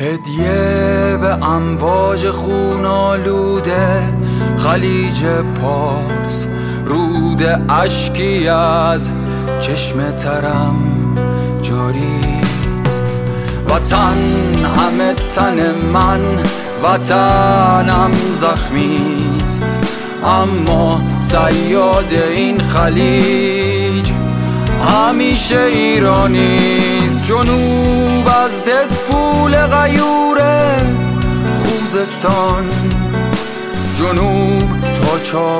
هدیه به امواج خون آلوده خلیج پارس، رود اشکی از چشم ترم جاریست. وطن همه تن من، وطنم زخمیست، اما صیاد این خلیج همیشه ایرانیست. جنوب از دسفول غیور خوزستان، جنوب تا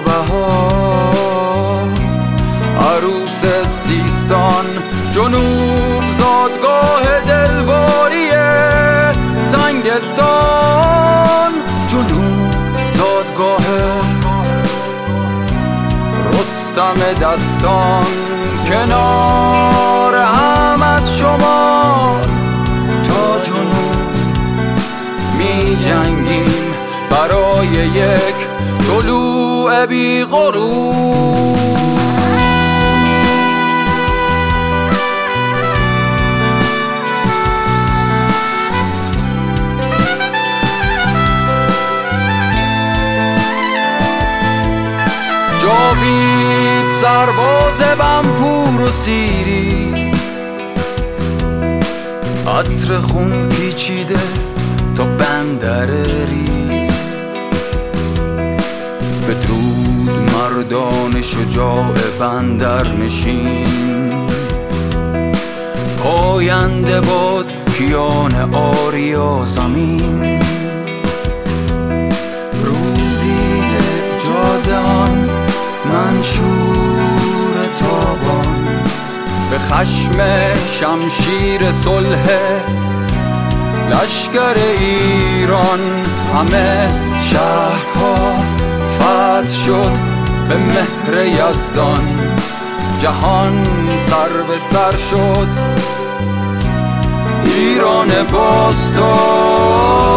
چابهار عروس سیستان، جنوب زادگاه دلواری تنگستان، جنوب زادگاه رستم دستان. کنار هم از شما تا جنوب می جنگیم برای یک طلوع بی غروب. جاوید سرباز بمپور و سیری، عطر خون پیچیده تا بندر ری. بدرود مردان شجاع بندر نشین، پاینده باد کیان آریا زمین. روزی اعجاز آن منشور تابان، به خشم شمشیر صلح لشکر ایران. همه شهرها فتح شد به مهر یزدان، جهان سر به سر شد ایران باستان.